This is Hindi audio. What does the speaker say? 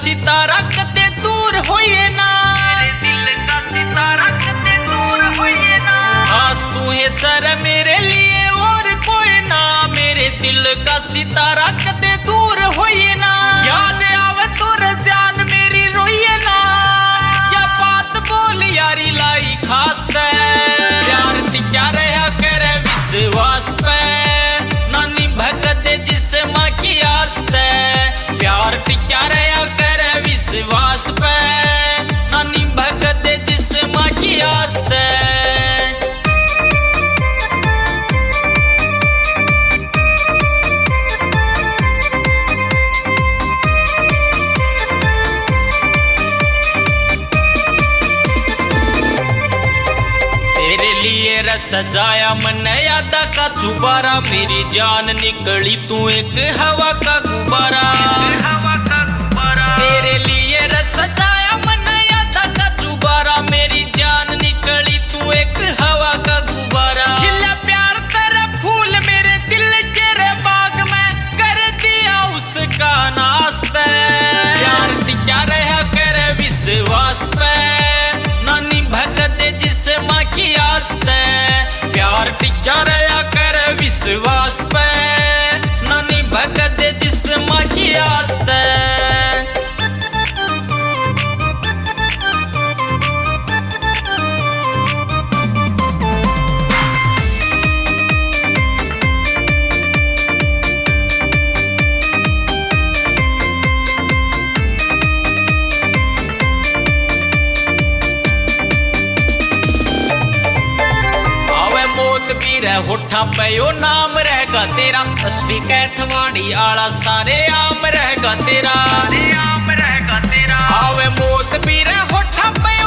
सितारा कते दूर होइए ना, मेरे दिल का सितारा कते दूर होइए ना। खास तू है सर मेरे लिए और कोई ना, मेरे दिल का सितारा कते दूर होइए ना। याद आवे तोर जान मेरी रोइए ना, या बात बोल यारी लाई खास ते, प्यार टिका रहा करे विश्वास पे, नानी भगत जिस्म की आस्ते, प्यार टिका रहा करे विश्वास पे, नानी भगत जिस्म की आस्ते। तेरे लिए रस सजाया मन यादा का चुबारा, मेरी जान निकली तू एक हवा का गुब्बारा, हवा का गुब्बारा। तेरे लिए रस सजाया मन यादा का चुबारा, मेरी जान निकली तू एक हवा का गुब्बारा। खिला प्यार तेरा फूल मेरे दिल के रे बाग में, कर दिया उसका नाश्ता। प्यार टिका रहा करे विश्वास पे, नानी भगत जिस्म की आस्ते, प्यार टिका रहा करे विश्वास पे, नानी भगत जिस्म की आस्ते। होठा पे यो नाम रहेगा तेरा, असली कैथवाड़ी आला सारे आम रहेगा तेरा, सारे आम रहेगा तेरा। आवे मौत भी रहे होठा पे